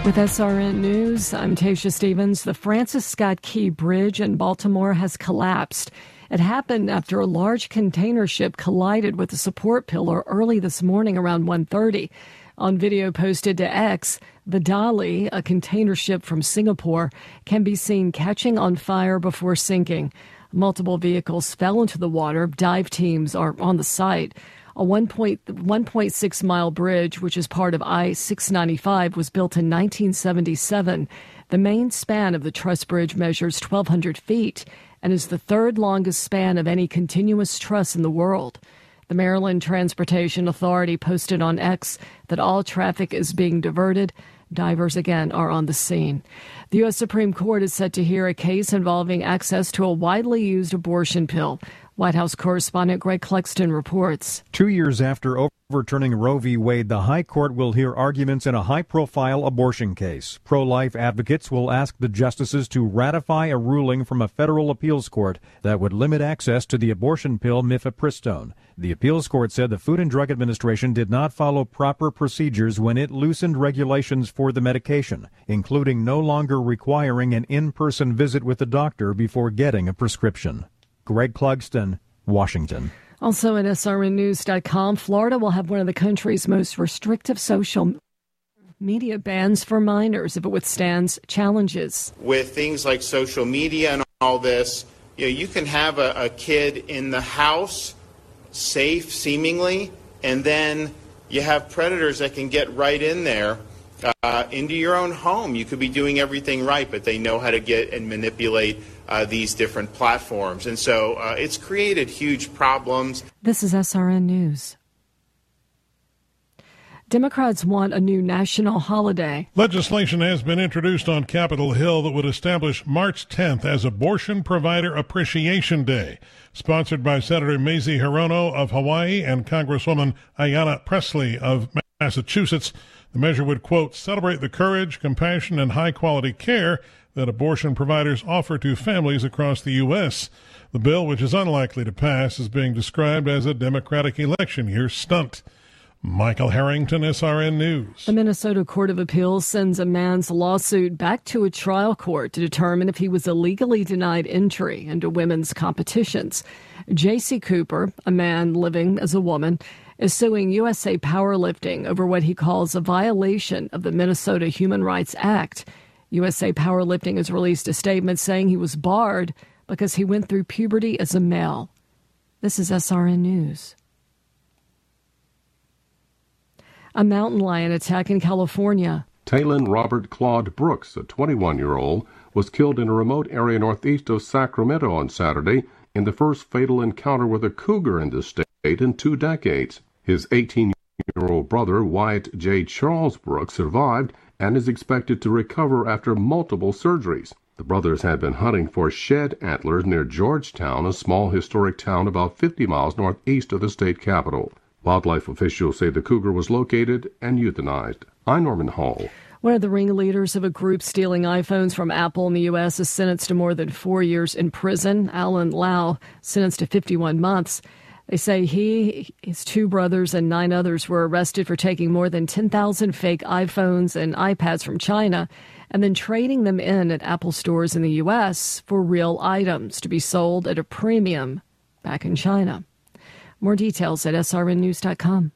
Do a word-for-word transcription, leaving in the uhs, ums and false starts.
With S R N News, I'm Tasha Stevens. The Francis Scott Key Bridge in Baltimore has collapsed. It happened after a large container ship collided with a support pillar early this morning around one thirty. On video posted to X, the Dali, a container ship from Singapore, can be seen catching on fire before sinking. Multiple vehicles fell into the water. Dive teams are on the site. A one point six mile bridge, which is part of I six ninety-five, was built in nineteen seventy-seven. The main span of the truss bridge measures twelve hundred feet and is the third longest span of any continuous truss in the world. The Maryland Transportation Authority posted on X that all traffic is being diverted. Divers, again, are on the scene. The U S Supreme Court is set to hear a case involving access to a widely used abortion pill. White House correspondent Greg Clugston reports. Two years after overturning Roe v. Wade, the High Court will hear arguments in a high-profile abortion case. Pro-life advocates will ask the justices to ratify a ruling from a federal appeals court that would limit access to the abortion pill mifepristone. The appeals court said the Food and Drug Administration did not follow proper procedures when it loosened regulations for the medication, including no longer requiring an in-person visit with the doctor before getting a prescription. Greg Clugston, Washington. Also at S R N news dot com, Florida will have one of the country's most restrictive social media bans for minors if it withstands challenges. With things like social media and all this, you know, you can have a, a kid in the house, safe seemingly, and then you have predators that can get right in there uh, into your own home. You could be doing everything right, but they know how to get and manipulate Uh, these different platforms. And so uh, it's created huge problems. This is S R N News. Democrats want a new national holiday. Legislation has been introduced on Capitol Hill that would establish March tenth as Abortion Provider Appreciation Day. Sponsored by Senator Mazie Hirono of Hawaii and Congresswoman Ayanna Pressley of Massachusetts, the measure would, quote, celebrate the courage, compassion, and high-quality care that abortion providers offer to families across the U S. The bill, which is unlikely to pass, is being described as a Democratic election year stunt. Michael Harrington, S R N News. The Minnesota Court of Appeals sends a man's lawsuit back to a trial court to determine if he was illegally denied entry into women's competitions. J C Cooper, a man living as a woman, is suing U S A Powerlifting over what he calls a violation of the Minnesota Human Rights Act. U S A Powerlifting has released a statement saying he was barred because he went through puberty as a male. This is S R N News. A mountain lion attack in California. Taylon Robert Claude Brooks, a twenty-one-year-old, was killed in a remote area northeast of Sacramento on Saturday in the first fatal encounter with a cougar in the state in two decades. His eighteen-year-old brother, Wyatt J. Charles Brooks, survived and is expected to recover after multiple surgeries. The brothers had been hunting for shed antlers near Georgetown, a small historic town about fifty miles northeast of the state capital. Wildlife officials say the cougar was located and euthanized. I'm Norman Hall. One of the ringleaders of a group stealing iPhones from Apple in the U S is sentenced to more than four years in prison. Alan Lau, sentenced to fifty-one months. They say he, his two brothers, and nine others were arrested for taking more than ten thousand fake iPhones and iPads from China and then trading them in at Apple stores in the U S for real items to be sold at a premium back in China. More details at S R N news dot com.